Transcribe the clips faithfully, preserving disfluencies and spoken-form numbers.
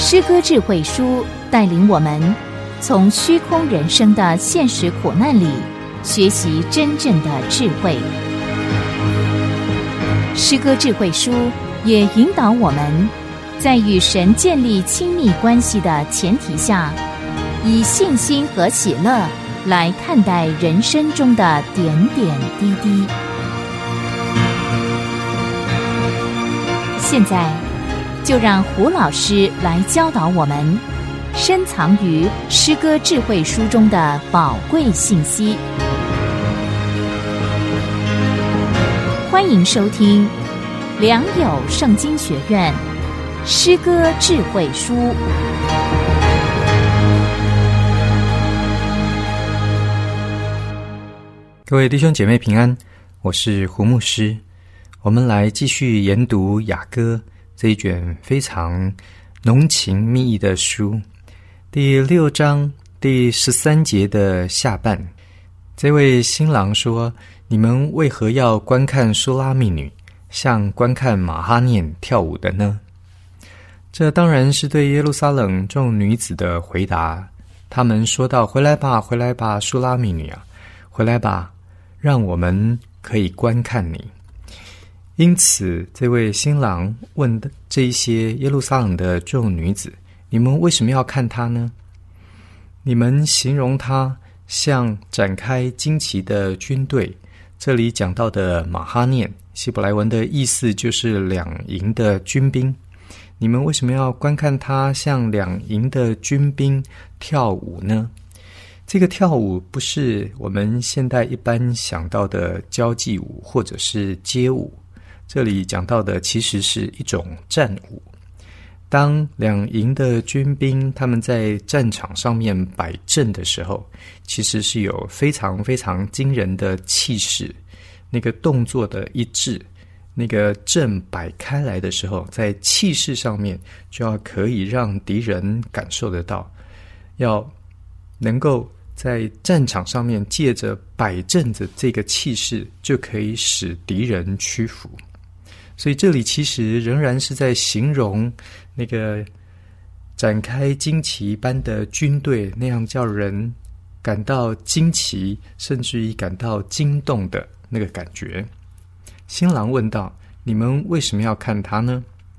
诗歌智慧书带领我们从虚空人生的现实苦难里学习真正的智慧。诗歌智慧书也引导我们在与神建立亲密关系的前提下，以信心和喜乐来看待人生中的点点滴滴。现在就让胡老师来教导我们深藏于诗歌智慧书中的宝贵信息。欢迎收听良友圣经学院诗歌智慧书。 各位弟兄姐妹平安，我是胡牧师。我们来继续研读雅歌这一卷非常浓情蜜意的书。第六章第十三节的下半，这位新郎说：你们为何要观看书拉密女，像观看玛哈念跳舞的呢？这当然是对耶路撒冷众女子的回答。他们说道：回来吧，回来吧，书拉密女啊，回来吧，让我们可以观看你。因此这位新郎问这一些耶路撒冷的众女子：你们为什么要看她呢？你们形容她像展开旌旗的军队。这里讲到的玛哈念，希伯来文的意思就是两营的军兵。你们为什么要观看她像两营的军兵跳舞呢？这个跳舞不是我们现代一般想到的交际舞或者是街舞，这里讲到的其实是一种战舞。当两营的军兵他们在战场上面摆阵的时候，其实是有非常非常惊人的气势，那个动作的一致，那个阵摆开来的时候，在气势上面就要可以让敌人感受得到，要能够在战场上面借着摆阵的这个气势，就可以使敌人屈服。所以这里其实仍然是在形容那个展开旌旗般的军队，那样叫人感到惊奇，甚至于感到惊动的那个感觉。新郎问道：你们为什么要看他呢？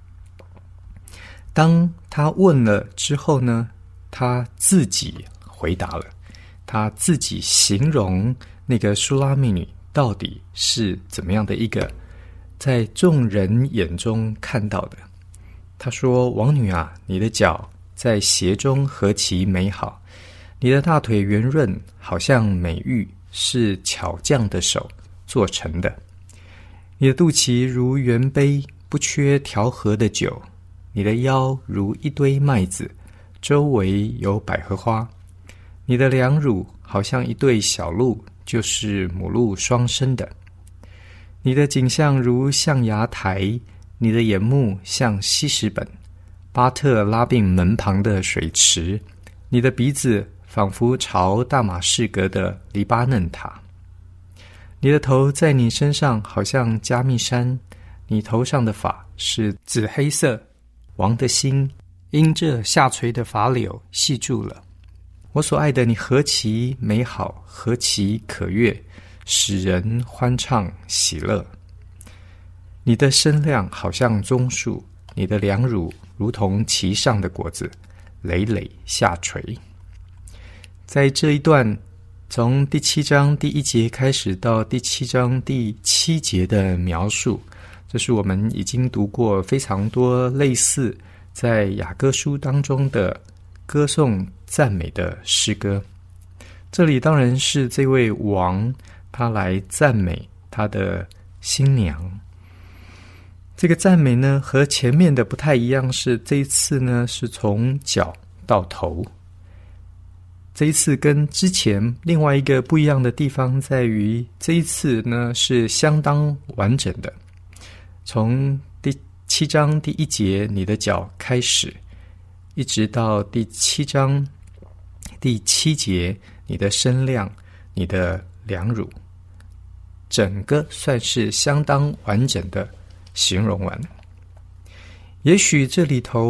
当他问了之后呢，他自己回答了，他自己形容那个书拉密女到底是怎么样的一个在众人眼中看到的。他说：王女啊，你的脚在鞋中何其美好，你的大腿圆润，好像美玉，是巧匠的手做成的。你的肚脐如圆杯，不缺调和的酒，你的腰如一堆麦子，周围有百合花。你的两乳好像一对小鹿，就是母鹿双生的。你的颈项如象牙台，你的眼目像希实本，巴特拉并门旁的水池。你的鼻子仿佛朝大马士革的黎巴嫩塔。你的头在你身上好像加密山，你头上的发是紫黑色，王的心因这下垂的发柳系住了。我所爱的，你何其美好，何其可悦，使人欢畅喜乐。你的身量好像棕树，你的两乳如同其上的果子，累累下垂。在这一段从第七章第一节开始到第七章第七节的描述，这是我们已经读过非常多类似在雅歌书当中的歌颂赞美的诗歌。这里当然是这位王他来赞美他的新娘。这个赞美呢和前面的不太一样，是这一次呢是从脚到头。这一次跟之前另外一个不一样的地方在于，这一次呢是相当完整的，从第七章第一节你的脚开始，一直到第七章第七节你的身量，你的两乳，整个算是相当完整的形容完。也许这里头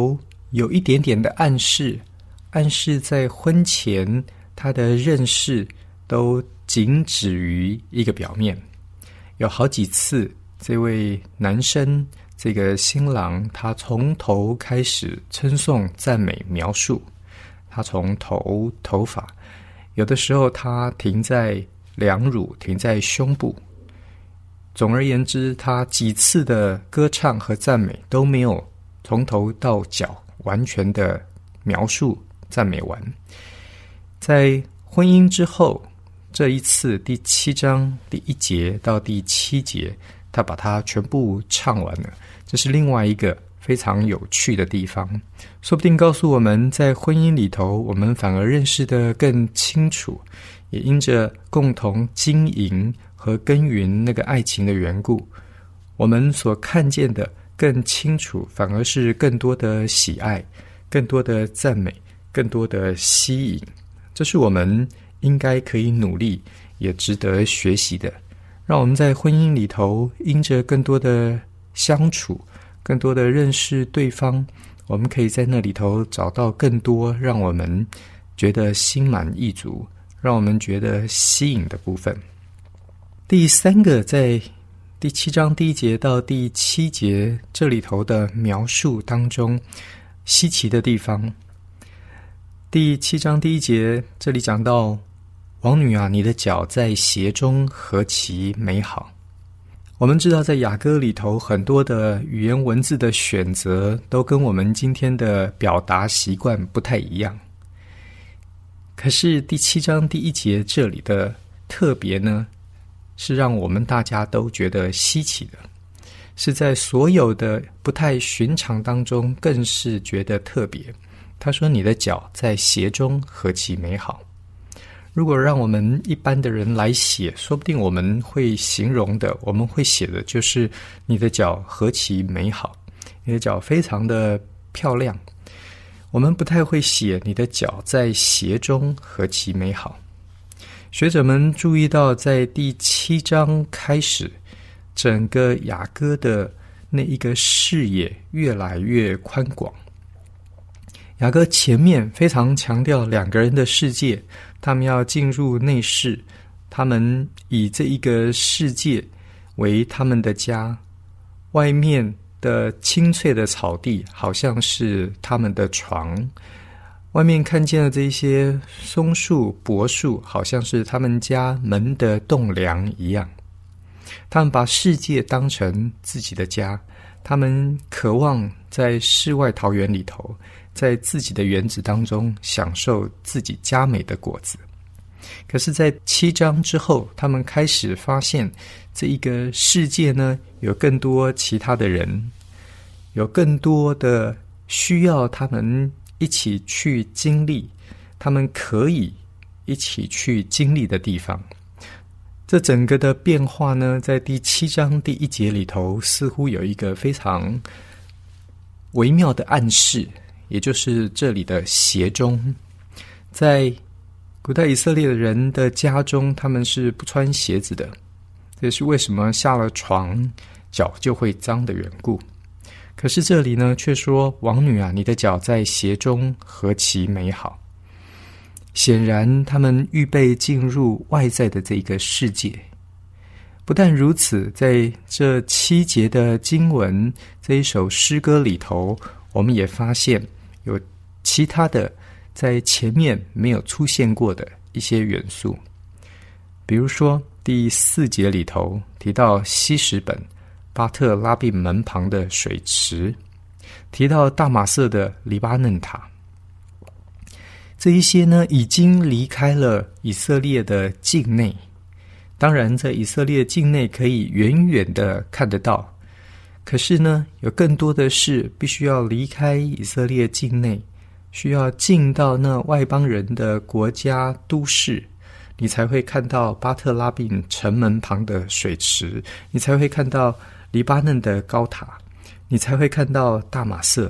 有一点点的暗示，暗示在婚前他的认识都仅止于一个表面。有好几次，这位男生，这个新郎，他从头开始称颂、赞美、描述，他从头头发，有的时候他停在两乳，停在胸部。总而言之，他几次的歌唱和赞美都没有从头到脚完全的描述赞美完。在婚姻之后，这一次第七章第一节到第七节，他把它全部唱完了。这是另外一个非常有趣的地方，说不定告诉我们，在婚姻里头，我们反而认识得更清楚，也因着共同经营和耕耘那个爱情的缘故，我们所看见的更清楚，反而是更多的喜爱，更多的赞美，更多的吸引。这是我们应该可以努力，也值得学习的。让我们在婚姻里头，因着更多的相处，更多的认识对方，我们可以在那里头找到更多让我们觉得心满意足，让我们觉得吸引的部分。第三个，在第七章第一节到第七节这里头的描述当中，稀奇的地方。第七章第一节这里讲到，王女啊，你的脚在鞋中何其美好。我们知道在雅歌里头，很多的语言文字的选择都跟我们今天的表达习惯不太一样。可是第七章第一节这里的特别呢，是让我们大家都觉得稀奇的，是在所有的不太寻常当中更是觉得特别。他说，你的脚在鞋中何其美好。如果让我们一般的人来写，说不定我们会形容的，我们会写的就是你的脚何其美好，你的脚非常的漂亮。我们不太会写你的脚在鞋中何其美好。学者们注意到，在第七章开始，整个雅歌的那一个视野越来越宽广。雅歌前面非常强调两个人的世界，他们要进入内室，他们以这一个世界为他们的家，外面的青翠的草地好像是他们的床，外面看见的这些松树柏树好像是他们家门的栋梁一样。他们把世界当成自己的家，他们渴望在世外桃源里头，在自己的园子当中享受自己佳美的果子。可是在七章之后，他们开始发现这一个世界呢，有更多其他的人，有更多的需要他们一起去经历，他们可以一起去经历的地方。这整个的变化呢，在第七章第一节里头，似乎有一个非常微妙的暗示，也就是这里的鞋中。在古代以色列人的家中，他们是不穿鞋子的，这是为什么下了床脚就会脏的缘故。可是这里呢，却说，王女啊，你的脚在鞋中何其美好。显然他们预备进入外在的这个世界。不但如此，在这七节的经文这一首诗歌里头，我们也发现有其他的在前面没有出现过的一些元素。比如说第四节里头提到西什本巴特拉并门旁的水池，提到大马色的黎巴嫩塔。这一些呢，已经离开了以色列的境内。当然在以色列境内可以远远的看得到，可是呢，有更多的是必须要离开以色列境内，需要进到那外邦人的国家都市，你才会看到巴特拉并城门旁的水池，你才会看到黎巴嫩的高塔，你才会看到大马色。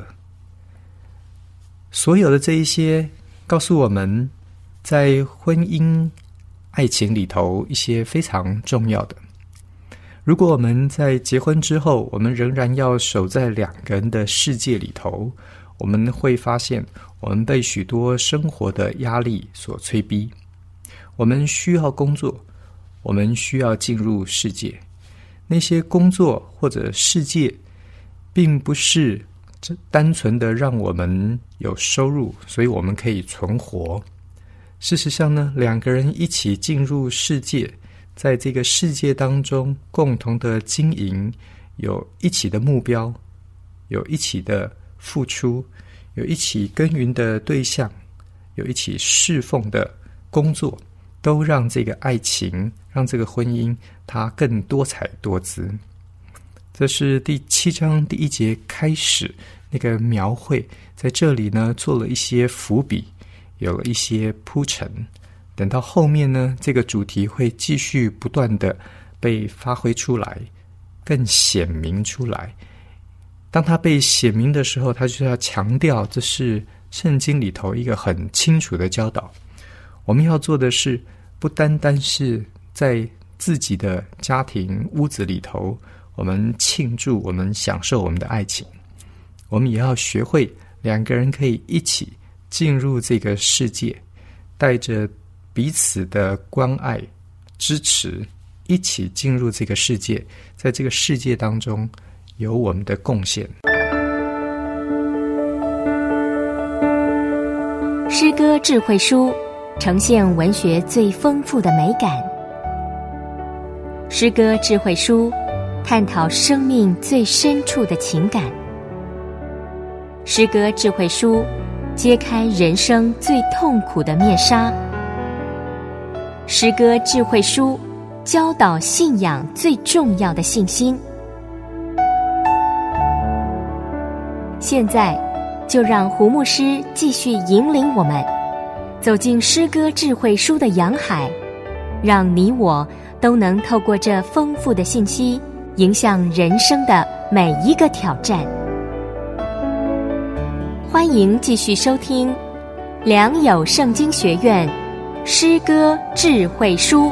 所有的这一些告诉我们，在婚姻爱情里头一些非常重要的。如果我们在结婚之后，我们仍然要守在两个人的世界里头， 我们会发现我们被许多生活的压力所催逼，我们需要工作，我们需要进入世界。那些工作或者世界并不是单纯的让我们有收入，所以我们可以存活。事实上呢，两个人一起进入世界，在这个世界当中共同的经营，有一起的目标，有一起的付出，有一起耕耘的对象，有一起侍奉的工作，都让这个爱情，让这个婚姻它更多彩多姿。这是第七章第一节开始那个描绘，在这里呢做了一些伏笔，有了一些铺陈。等到后面呢，这个主题会继续不断的被发挥出来，更显明出来。当它被显明的时候，它就要强调这是圣经里头一个很清楚的教导。我们要做的是，不单单是在自己的家庭屋子里头，我们庆祝，我们享受我们的爱情，我们也要学会两个人可以一起进入这个世界，带着彼此的关爱支持，一起进入这个世界，在这个世界当中有我们的贡献。 诗歌智慧书呈现文学最丰富的美感，诗歌智慧书探讨生命最深处的情感，诗歌智慧书揭开人生最痛苦的面纱，诗歌智慧书教导信仰最重要的信心。现在就让胡牧师继续引领我们走进诗歌智慧书的洋海，让你我都能透过这丰富的信息，迎向人生的每一个挑战。欢迎继续收听良友圣经学院诗歌智慧书。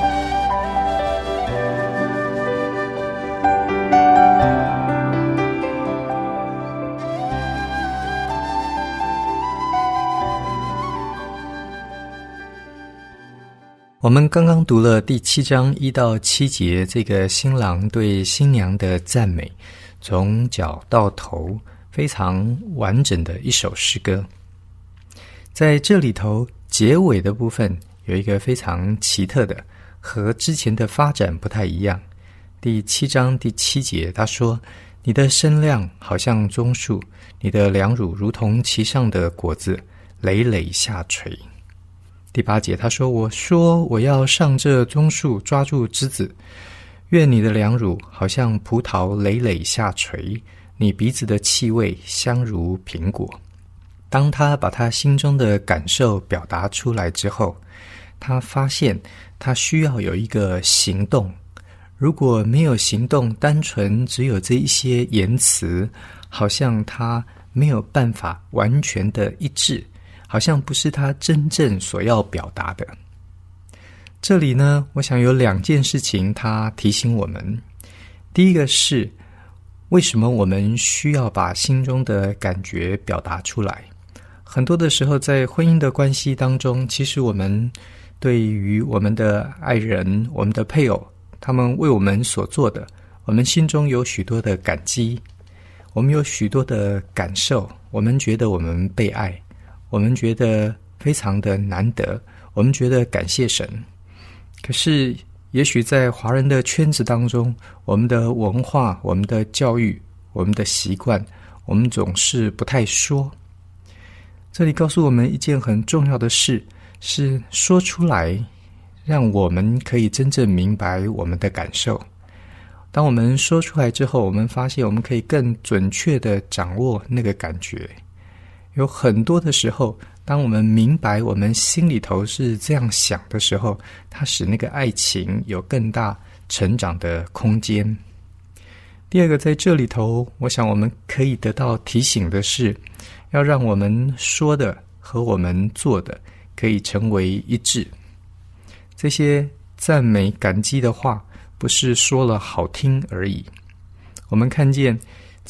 我们刚刚读了第七章一到七节，这个新郎对新娘的赞美，从脚到头非常完整的一首诗歌。在这里头结尾的部分有一个非常奇特的，和之前的发展不太一样。第七章第七节他说，你的身量好像棕树，你的两乳如同其上的果子，累累下垂。第八节他说，我说我要上这棕树抓住枝子，愿你的两乳好像葡萄累累下垂，你鼻子的气味香如苹果。当他把他心中的感受表达出来之后，他发现他需要有一个行动。如果没有行动，单纯只有这一些言辞，好像他没有办法完全的一致，好像不是他真正所要表达的。这里呢，我想有两件事情他提醒我们。第一个是，为什么我们需要把心中的感觉表达出来？很多的时候在婚姻的关系当中，其实我们对于我们的爱人，我们的配偶，他们为我们所做的，我们心中有许多的感激，我们有许多的感受，我们觉得我们被爱，我们觉得非常的难得，我们觉得感谢神。可是也许在华人的圈子当中，我们的文化，我们的教育，我们的习惯，我们总是不太说。这里告诉我们一件很重要的事，是说出来，让我们可以真正明白我们的感受。当我们说出来之后，我们发现我们可以更准确地掌握那个感觉。有很多的时候，当我们明白我们心里头是这样想的时候，它使那个爱情有更大成长的空间。第二个，在这里头，我想我们可以得到提醒的是，要让我们说的和我们做的可以成为一致。这些赞美感激的话，不是说了好听而已。我们看见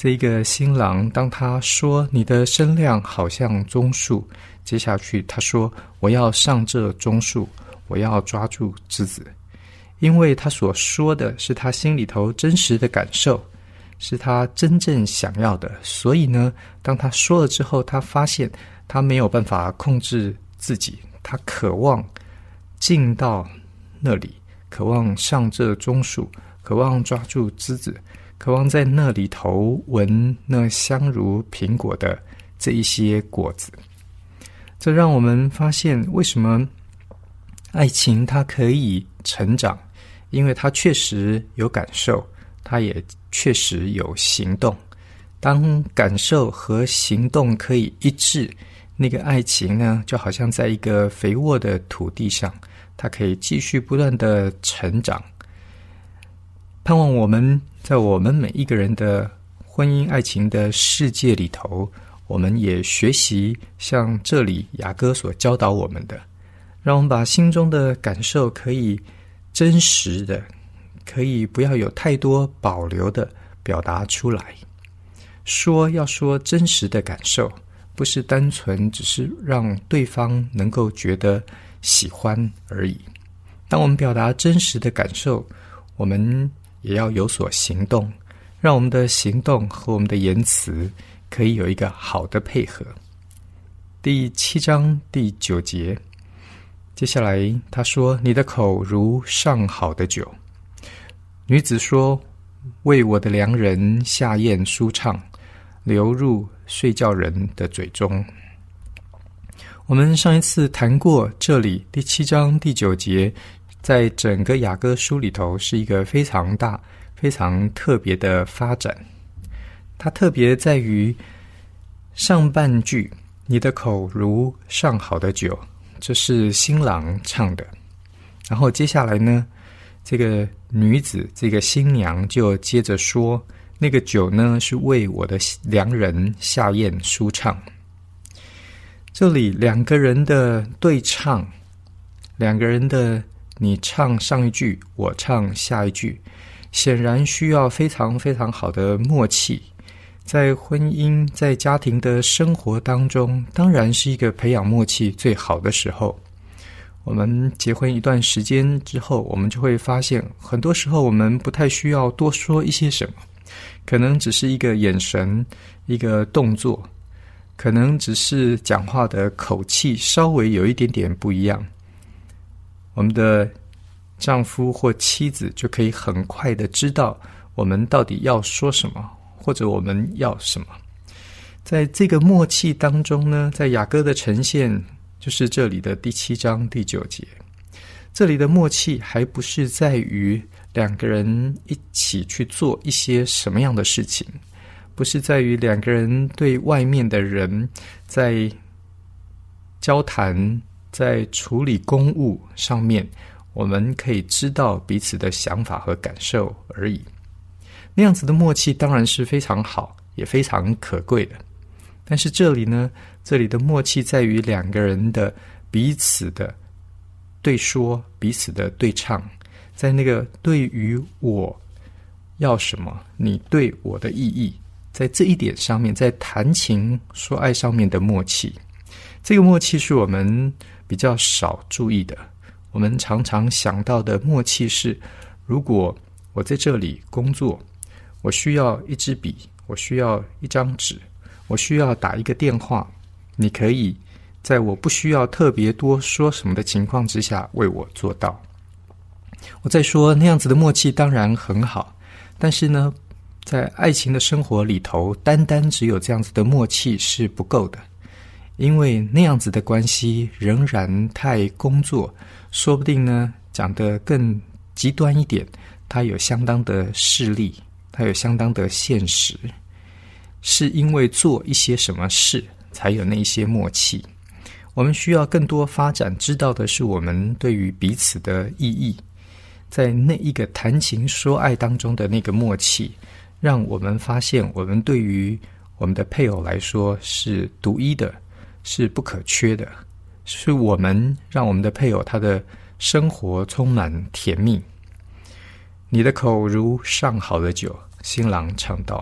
这一个新郎，当他说你的身量好像棕树，接下去他说我要上这棕树，我要抓住枝子，因为他所说的是他心里头真实的感受，是他真正想要的。所以呢，当他说了之后，他发现他没有办法控制自己，他渴望进到那里，渴望上这棕树，渴望抓住枝子，渴望在那里头闻那香如苹果的这一些果子。这让我们发现为什么爱情它可以成长，因为它确实有感受，它也确实有行动。当感受和行动可以一致，那个爱情呢，就好像在一个肥沃的土地上，它可以继续不断的成长。盼望我们在我们每一个人的婚姻爱情的世界里头，我们也学习像这里雅歌所教导我们的，让我们把心中的感受可以真实的，可以不要有太多保留的表达出来。说要说真实的感受，不是单纯只是让对方能够觉得喜欢而已。当我们表达真实的感受，我们也要有所行动，让我们的行动和我们的言辞可以有一个好的配合。第七章第九节，接下来他说，你的口如上好的酒。女子说，为我的良人下咽舒畅，流入睡觉人的嘴中。我们上一次谈过，这里第七章第九节在整个雅歌书里头是一个非常大非常特别的发展。它特别在于上半句，你的口如上好的酒，这是新郎唱的。然后接下来呢，这个女子这个新娘就接着说，那个酒呢是为我的良人下咽舒畅。这里两个人的对唱，两个人的你唱上一句，我唱下一句，显然需要非常非常好的默契。在婚姻在家庭的生活当中，当然是一个培养默契最好的时候。我们结婚一段时间之后，我们就会发现很多时候我们不太需要多说一些什么，可能只是一个眼神，一个动作，可能只是讲话的口气稍微有一点点不一样，我们的丈夫或妻子就可以很快的知道我们到底要说什么，或者我们要什么。在这个默契当中呢，在雅歌的呈现就是这里的第七章第九节。这里的默契还不是在于两个人一起去做一些什么样的事情，不是在于两个人对外面的人在交谈，在处理公务上面，我们可以知道彼此的想法和感受而已。那样子的默契当然是非常好，也非常可贵的。但是这里呢，这里的默契在于两个人的彼此的对说，彼此的对唱，在那个对于我要什么，你对我的意义，在这一点上面，在谈情说爱上面的默契。这个默契是我们比较少注意的。我们常常想到的默契是，如果我在这里工作，我需要一支笔，我需要一张纸，我需要打一个电话，你可以在我不需要特别多说什么的情况之下为我做到。我再说，那样子的默契当然很好，但是呢，在爱情的生活里头，单单只有这样子的默契是不够的，因为那样子的关系仍然太工作，说不定呢，讲得更极端一点，它有相当的势利，它有相当的现实，是因为做一些什么事才有那一些默契。我们需要更多发展，知道的是我们对于彼此的意义，在那一个谈情说爱当中的那个默契，让我们发现我们对于我们的配偶来说是独一的，是不可缺的，是我们让我们的配偶他的生活充满甜蜜。你的口如上好的酒，新郎唱道，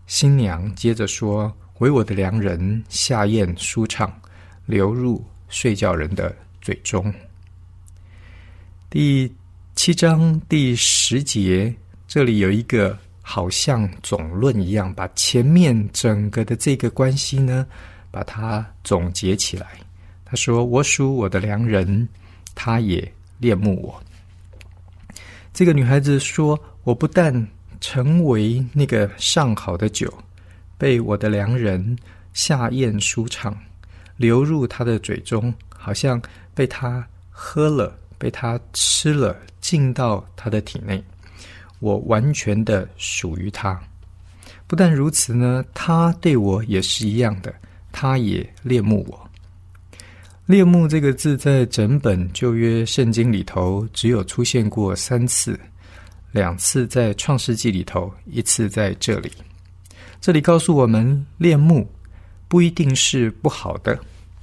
新娘接着说：“为我的良人下咽舒畅，流入睡觉人的嘴中。”第七章第十节，这里有一个好像总论一样，把前面整个的这个关系呢，把它总结起来。他说：“我属我的良人，他也恋慕我。”这个女孩子说：“我不但成为那个上好的酒，被我的良人下咽舒畅，流入他的嘴中，好像被他喝了，被他吃了，进到他的体内。我完全的属于他。不但如此呢，他对我也是一样的，他也恋慕我。”恋慕这个字在整本旧约圣经里头只有出现过三次，两次在创世纪里头，一次在这里。这里告诉我们，恋慕不一定是不好的。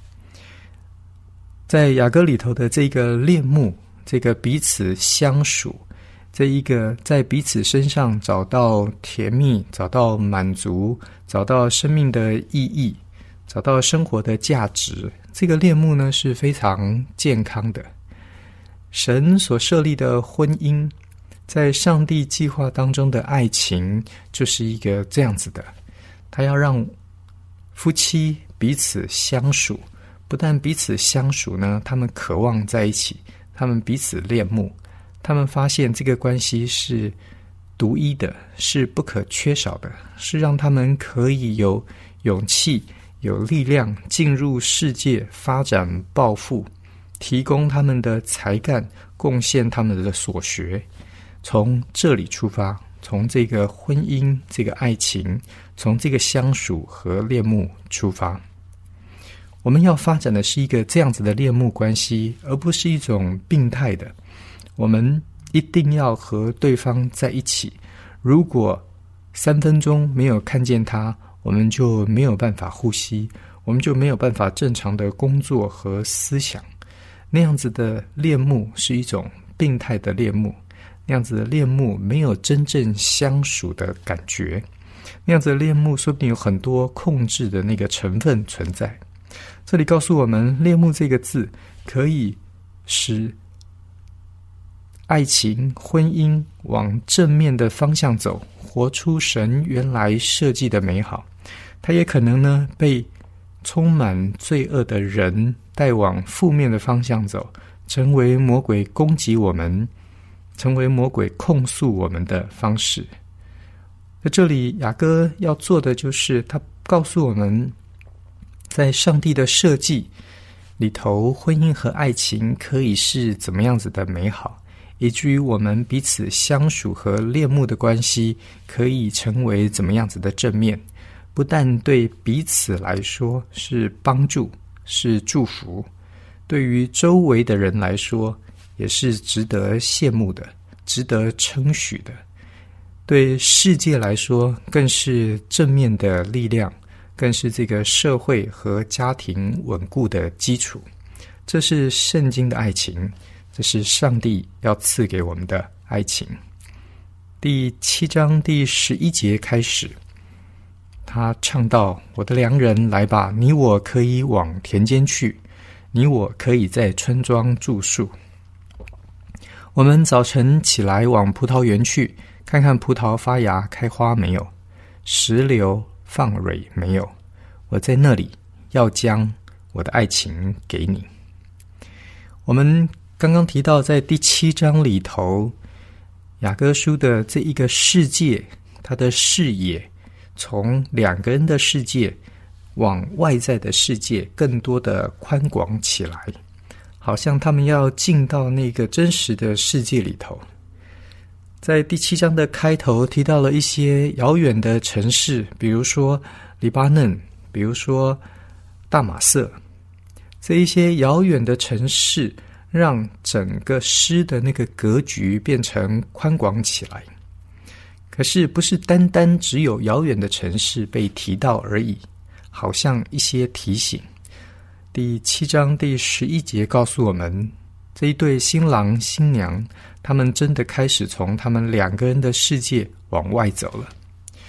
在雅歌里头的这个恋慕，这个彼此相属，这一个在彼此身上找到甜蜜，找到满足，找到生命的意义，找到生活的价值，这个恋慕呢是非常健康的。神所设立的婚姻，在上帝计划当中的爱情，就是一个这样子的。他要让夫妻彼此相属，不但彼此相属呢，他们渴望在一起，他们彼此恋慕，他们发现这个关系是独一的，是不可缺少的，是让他们可以有勇气有力量进入世界发展抱负，提供他们的才干，贡献他们的所学。从这里出发，从这个婚姻，这个爱情，从这个相属和恋慕出发，我们要发展的是一个这样子的恋慕关系，而不是一种病态的。我们一定要和对方在一起，如果三分钟没有看见他，我们就没有办法呼吸，我们就没有办法正常的工作和思想。那样子的恋慕是一种病态的恋慕，那样子的恋慕没有真正相属的感觉，那样子的恋慕说不定有很多控制的那个成分存在。这里告诉我们，恋慕这个字可以使爱情婚姻往正面的方向走，活出神原来设计的美好。它也可能呢被充满罪恶的人带往负面的方向走，成为魔鬼攻击我们，成为魔鬼控诉我们的方式。在这里雅歌要做的就是他告诉我们，在上帝的设计里头，婚姻和爱情可以是怎么样子的美好，以至于我们彼此相属和恋慕的关系可以成为怎么样子的正面，不但对彼此来说是帮助，是祝福，对于周围的人来说也是值得羡慕的，值得称许的，对世界来说更是正面的力量，更是这个社会和家庭稳固的基础。这是圣经的爱情，这是上帝要赐给我们的爱情。第七章第十一节开始，他唱道：我的良人来吧，你我可以往田间去，你我可以在村庄住宿。我们早晨起来往葡萄园去，看看葡萄发芽开花没有，石榴放蕊没有，我在那里要将我的爱情给你。我们刚刚提到在第七章里头，雅歌书的这一个世界，它的视野从两个人的世界往外在的世界更多的宽广起来，好像他们要进到那个真实的世界里头。在第七章的开头提到了一些遥远的城市，比如说黎巴嫩，比如说大马色，这一些遥远的城市让整个诗的那个格局变成宽广起来。可是不是单单只有遥远的城市被提到而已，好像一些提醒。第七章第十一节告诉我们，这一对新郎新娘，他们真的开始从他们两个人的世界往外走了。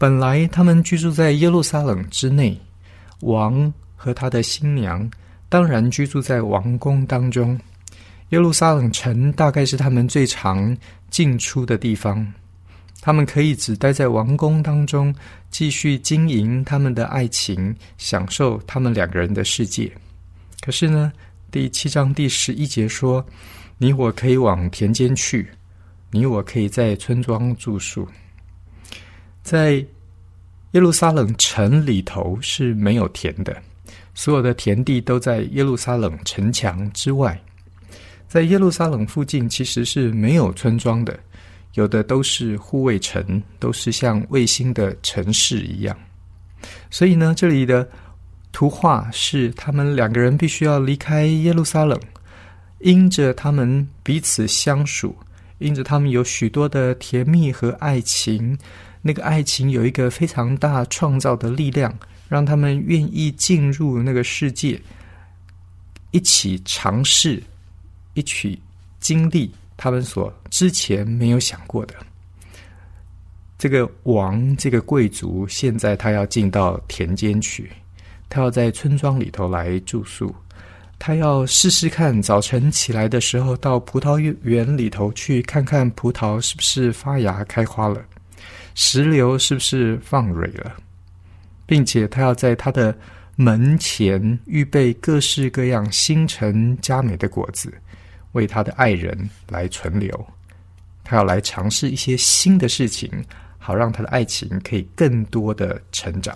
本来他们居住在耶路撒冷之内，王和他的新娘当然居住在王宫当中。耶路撒冷城大概是他们最常进出的地方，他们可以只待在王宫当中，继续经营他们的爱情，享受他们两个人的世界。可是呢，第七章第十一节说，你我可以往田间去，你我可以在村庄住宿。在耶路撒冷城里头是没有田的，所有的田地都在耶路撒冷城墙之外。在耶路撒冷附近其实是没有村庄的，有的都是护卫城，都是像卫星的城市一样。所以呢，这里的图画是他们两个人必须要离开耶路撒冷，因着他们彼此相属，因着他们有许多的甜蜜和爱情，那个爱情有一个非常大创造的力量，让他们愿意进入那个世界，一起尝试，一起经历他们所之前没有想过的。这个王，这个贵族，现在他要进到田间去，他要在村庄里头来住宿，他要试试看早晨起来的时候到葡萄园里头去看看葡萄是不是发芽开花了，石榴是不是放蕊了，并且他要在他的门前预备各式各样新陈佳美的果子，为他的爱人来存留。他要来尝试一些新的事情，好让他的爱情可以更多的成长。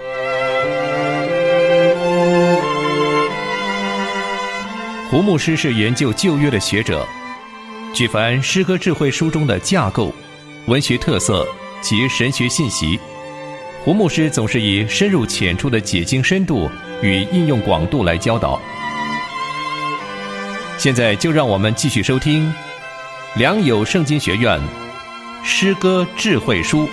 胡牧师是研究旧约的学者，举凡诗歌智慧书中的架构、文学特色及神学信息，胡牧师总是以深入浅出的解经深度与应用广度来教导。现在就让我们继续收听良友圣经学院诗歌智慧书。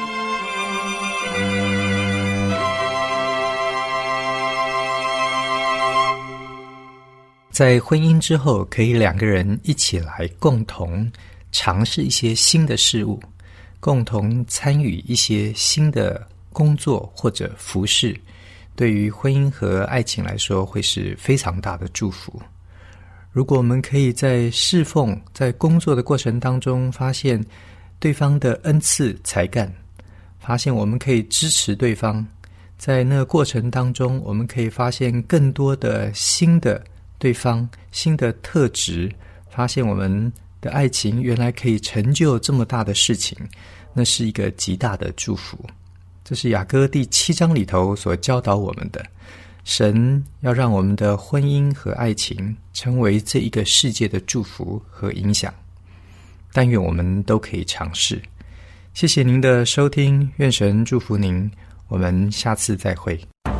在婚姻之后，可以两个人一起来共同尝试一些新的事物，共同参与一些新的工作或者服事，对于婚姻和爱情来说会是非常大的祝福。如果我们可以在侍奉、在工作的过程当中发现对方的恩赐才干，发现我们可以支持对方，在那个过程当中我们可以发现更多的新的对方、新的特质，发现我们的爱情原来可以成就这么大的事情，那是一个极大的祝福。这是雅歌第七章里头所教导我们的，神要让我们的婚姻和爱情成为这一个世界的祝福和影响。但愿我们都可以尝试。谢谢您的收听，愿神祝福您，我们下次再会。